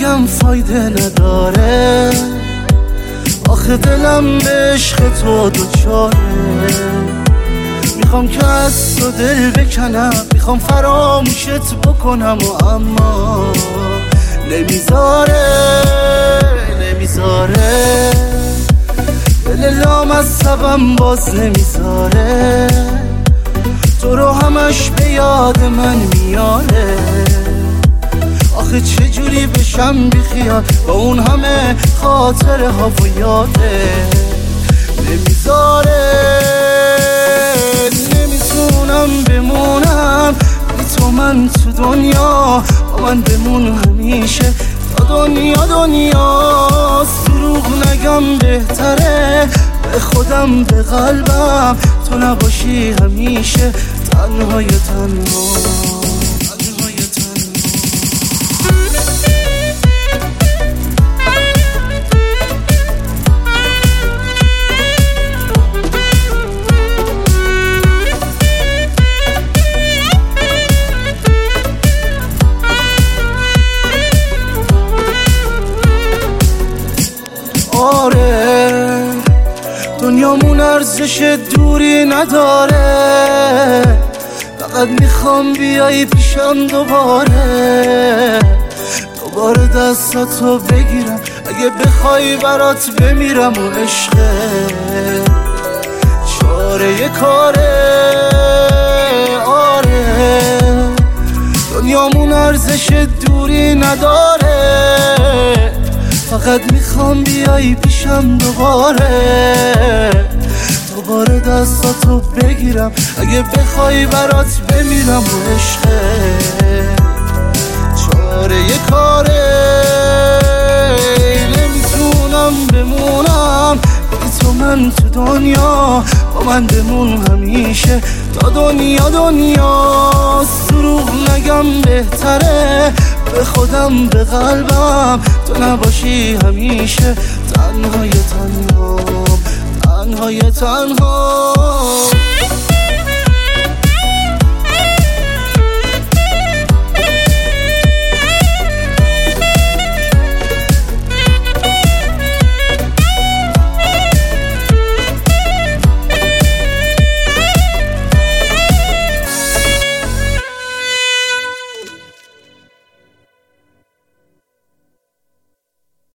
بگم فایده نداره، آخه دلم به عشق تو دوچاره. میخوام که از تو دل بکنم، میخوام فراموشت بکنم و اما نمیذاره دل لامصبم باز نمیذاره، تو رو همش به یاد من میاره. آخه چجوری بشم بیخیال با اون همه خاطره ها و یاده نمیذاره. نمیتونم بمونم بی تو، من تو دنیا با من بمون همیشه تا دنیاست. دروغ نگم بهتره، به خودم به قلبم تو نباشی همیشه تنهای تنها. آره دنیامون ارزش دوری نداره، فقط میخوام بیایی پیشم دوباره دستاتو بگیرم، اگه بخوای برات بمیرم و عشقه چاره کاره. آره دنیامون ارزش دوری نداره، فقط میخوام بیایی پیشم دوباره دستاتو بگیرم، اگه بخوای برات بمیرم و عشقه چاره کاره. نمیتونم بمونم بی تو، من تو دنیا با من بمون همیشه تا دنیاست. دروغ نگم بهتره، به خودم به قلبم تو نباشی همیشه تنهای تنها.